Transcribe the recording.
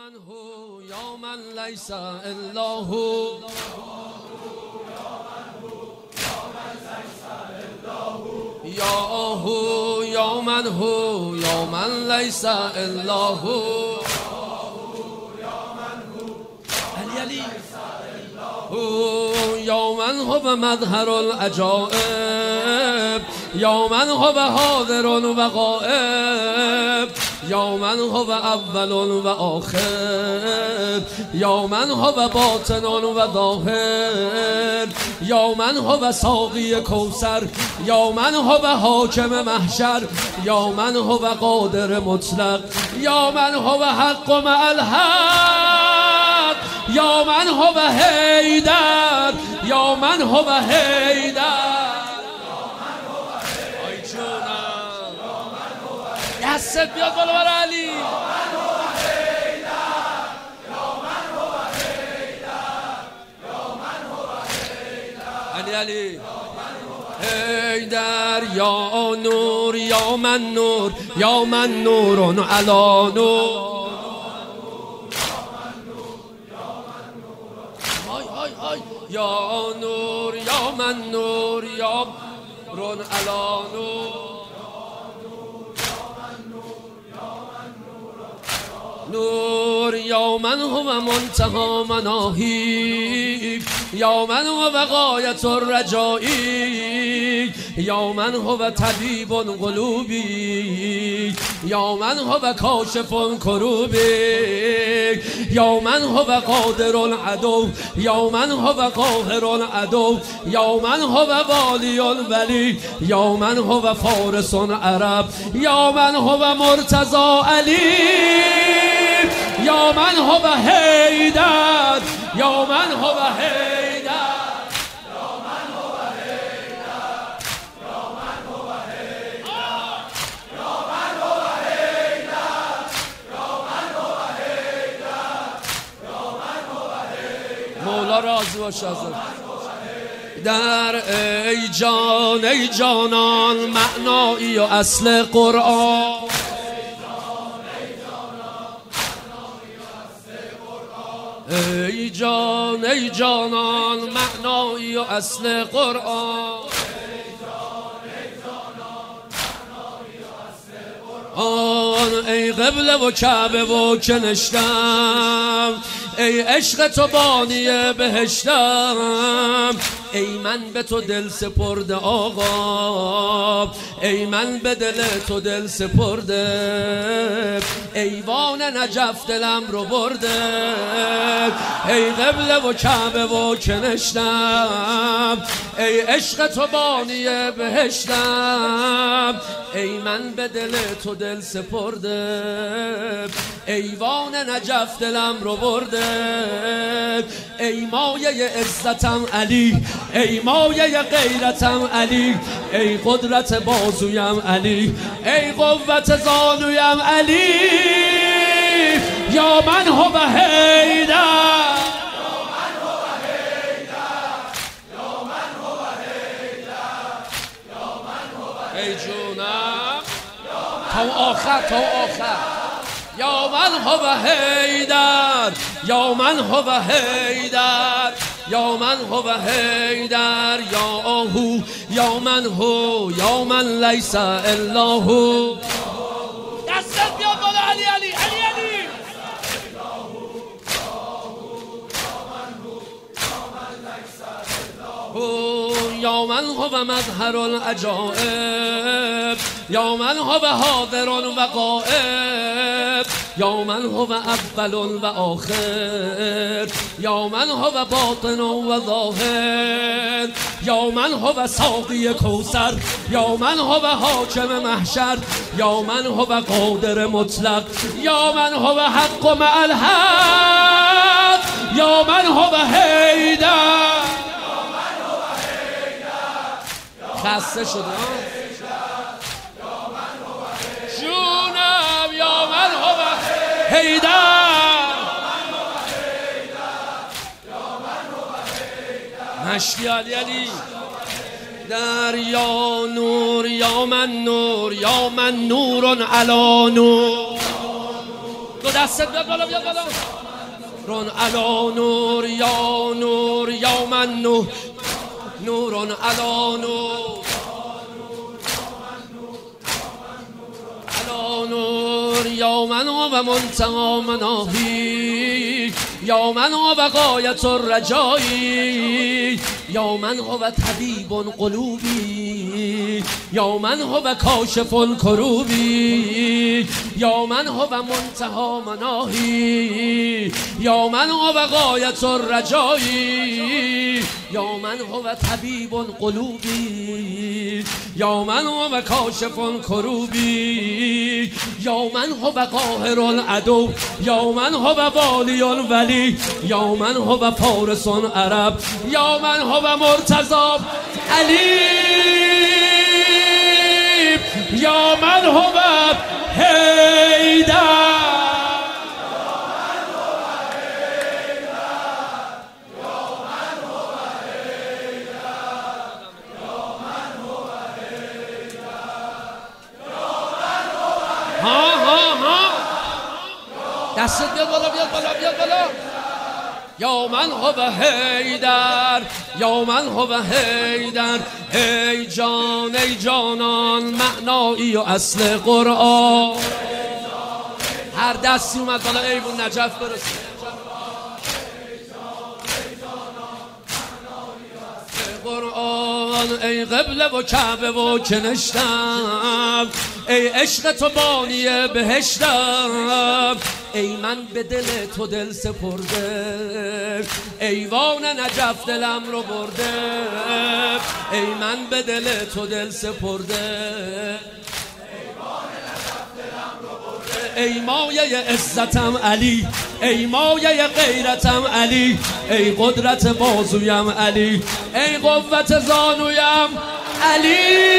من هو یا من لیس الا هو یا هو یا من هو یا من لیس الا هو علی یا من هو مظهر العجائب یا من هو حاضر و غائب یا من هو اول و آخر یا من هو باطن و ظاهر یا من هو ساقی کوثر یا من هو حاکم محشر یا من هو قادر مطلق یا من هو حق مع الحق یا من هو حیدر یا من هو حیدر دستت بیاد بالا برای علی علی حیدر یا نور یا من نور یا من نور علی نور یا نور یا من نور یا نور علی نور نور یا من هو منتهى مناهی یا من هو غایت الرجایی یا من هو طبیب قلوبی یا من هو کاشف کروبی یا من هو قادر العدو یا من هو قاهر العدو یا من هو والی الولی یا من هو فارس عرب یا من هو مرتضی علی یا من هو حیدر یا من هو حیدر یا من هو حیدر یا من هو حیدر یا من هو حیدر یا من هو حیدر یا من هو حیدر مولا راضی باش ازت در ای جان ای جانان معنایی و اصل قرآن ای جان ای جانان معنایی و اصل قرآن ای قبله و کعبه و کنشتم ای عشق تو بانی بهشتم ای من به تو دل سپرده آقا ای من به دل تو دل سپرده ایوان نجف دلم رو برده ای قبله و کعبه و کنشتم ای عشق تو بانی بهشتم ای من به دل تو دل سپرده ایوان نجف دلم رو برده ای مایه عزتم علی ای مایه غیرتم علی ای قدرت بازویم علی ای قوت زانویم علی یا من هو حیدر ای جونم تا آخر تا آخر یا من هو حیدر یا من هو حیدر یا من هو حیدر یا هو یا من هو یا من لیس الا هو دستت بیاد بالا علی علی علی علی یا من هو مظهر العجائب یا من هو حاضر و غائب یا من هو اول و آخر یا من هو باطن و ظاهر یا من هو ساقی کوثر یا من هو حاکم محشر یا من هو قادر مطلق یا من هو حق مع الحق یا من هو حیدر خسته شده جونم یا من هو حیدر مشتی علی علی در یا نور یا من نور یا من نور علی نور دو دستت بیاد بالا بیاد بالا. نورون علا نور یا نور یا من نور، نورون علا نور علا نور یا من و منتهی مناهی، یا من و غایت الرجایی، یا من هو طبیب قلوبی، یا من هو کاشف کروبی، یا من هو منتهی مناهی، یا من هو غایت الرجایی، یا من هو طبیب قلوبی، یا من هو کاشف کروبی، یا من هو قاهر العدو، یا من هو والی الولی، یا من هو فارس عرب، یا من هو مرتضی علی، یا من هو حیدر. دستت بیاد بالا بیاد بالا بیاد بالا. یا من هو حیدر، یا من هو حیدر. ای جان ای جانان معنایی و اصل قرآن. هر دستی اومد بالا ایوون نجف برسید. قرآن ای قبله و کعبه و کنشتم، ای عشق تو بانی بهشتم، ای من به دل تو دل سپرده، ایوان نجف دلم رو برده، ای من به دل تو دل سپرده، ای مایه عزتم علی، ای مایه غیرتم علی، ای قدرت بازویم علی، ای قوت زانویم علی.